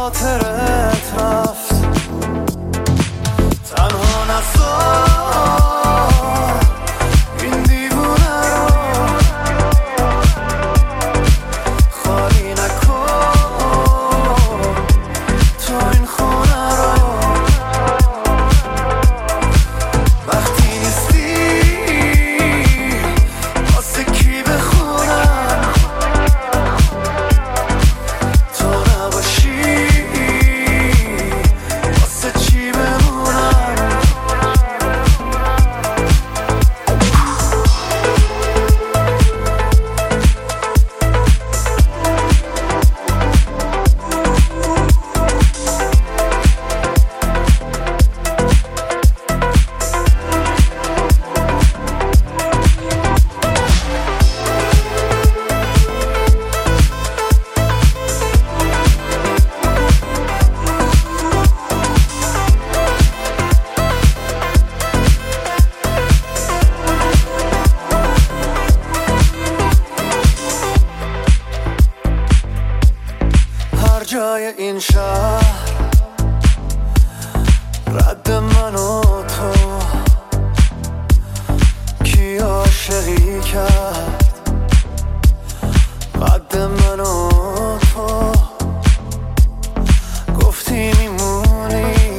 خاطرت رفت، تنها نذار این دیوونه رو خالی نکن تو این خونه رو. وقتی نیستی واسه کی بخونم، تو نباشی واسه چی بمونم. هر جای این شهر رد من و تو، کی عاشقی کرد قد من و تو. گفتی میمونی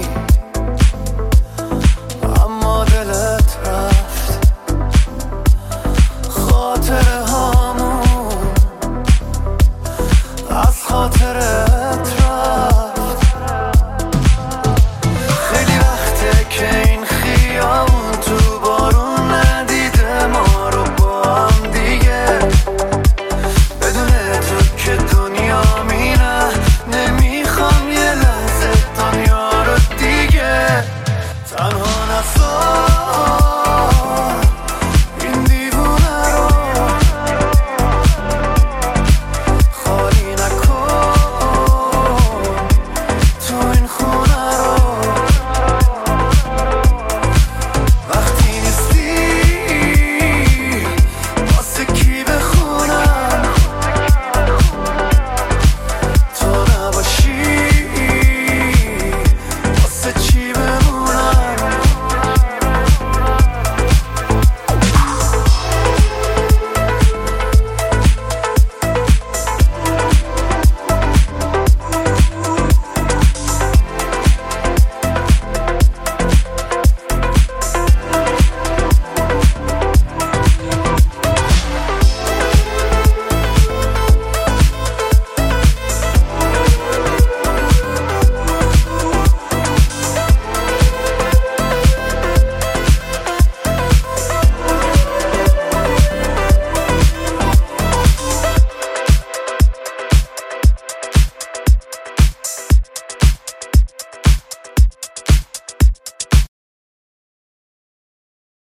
اما دلت رفت، خاطره هامون از خاطره